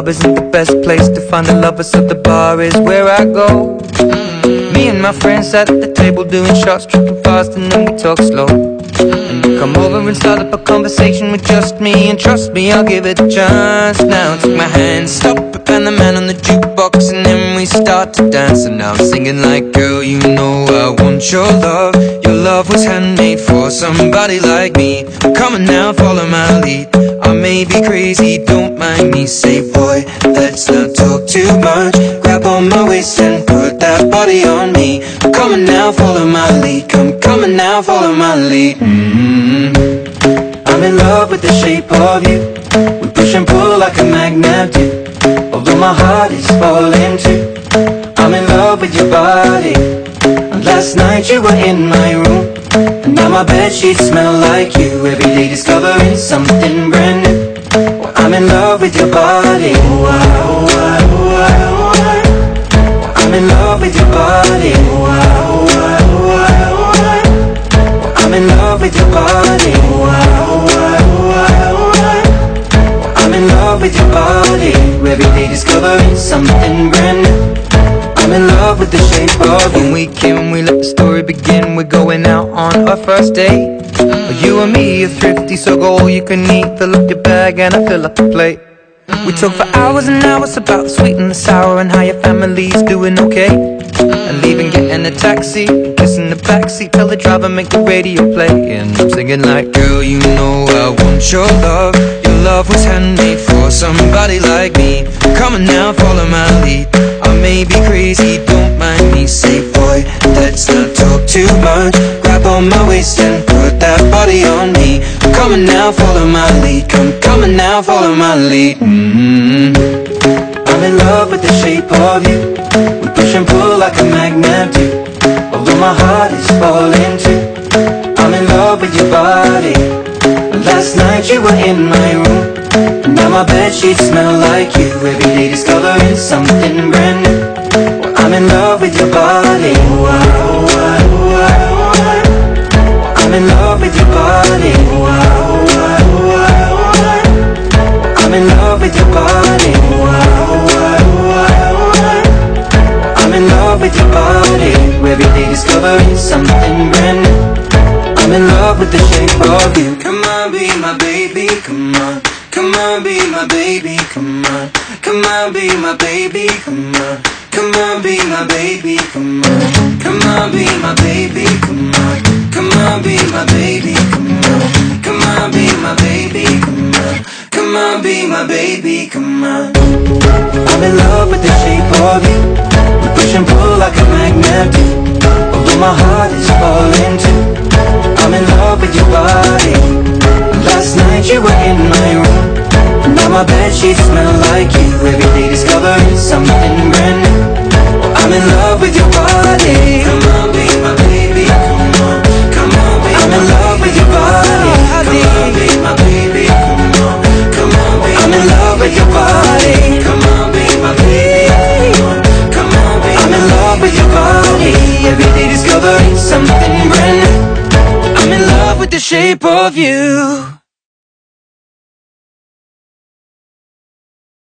club isn't the best place to find the lovers, so the bar is where I go. Me and my friends sat at the table doing shots, tripping fast, and then we talk slow. And you come over and start up a conversation with just me, and trust me, I'll give it a chance. Now take my hand, stop it, and the man on the jukebox, and then we start to dance. And now I'm singing like, girl, you know I want your love. Your love was handmade for somebody like me. Come on now, follow my lead. I may be crazy, don't mind me. Say, boy, let's not talk too much. Grab on my waist and put that body on me. Come on now, follow my lead. Come on now, follow my lead. I'm in love with the shape of you. We push and pull like a magnet do. Although my heart is falling too, I'm in love with your body. Last night you were in my room, and now my bedsheets smell like you. Every day discovering something brand new. Well, I'm in love with your body. I'm in love with your body. I'm in love with your body. I'm in love with your body. Every day discovering something brand new. I'm in love with the shape of you. When we came, we let the story begin. We're going out on our first date. You and me are thrifty, so go all you can eat. Fill up your bag and I fill up the plate. We talk for hours and hours about the sweet and the sour, and how your family's doing okay. And leaving, getting a taxi, kissing the backseat, tell the driver make the radio play. And I'm singing like, girl, you know I want your love. Your love was handmade for somebody like me. Come on now, follow my lead. I may be crazy, don't mind me. Say, boy, let's not talk too much. Grab on my waist and put that body on me. Come on now, follow my lead. Come on now, follow my lead. I'm in love with the shape of you. We push and pull like a magnet do. Although my heart is falling too, I'm in love with your body. Last night you were in my room, and now my bedsheets smell like you. Every day discovering something brand new. Well, I'm in love with your body. I'm in love with your body. I'm in love with your body. I'm in love with your body. Every day discovering something brand new. I'm in love with the shape of you. Come on, be my baby, come on. Come on, be my baby, come on. Come on, be my baby, come on. Come on, be my baby, come on. Come on, be my baby, come on. Come on, be my baby, come on. Come on, be my baby, come on. Come on, be my baby, come on. I'm in love with the shape of you. We push and pull like a magnet do. Although my heart is falling too, I'm in love with your body. Last night you were in my room, now my bedsheets smell like you. Every day discovering something brand new. I'm in love with your body. Come on, be my baby, come on. Come on, be I'm in love with your body. Come on, be my baby, come on. Come on, be I'm in love with your body. Come on, be my baby, come on. Come on, be I'm in love with your body. Every day discovering something brand new. I'm in love with the shape of you.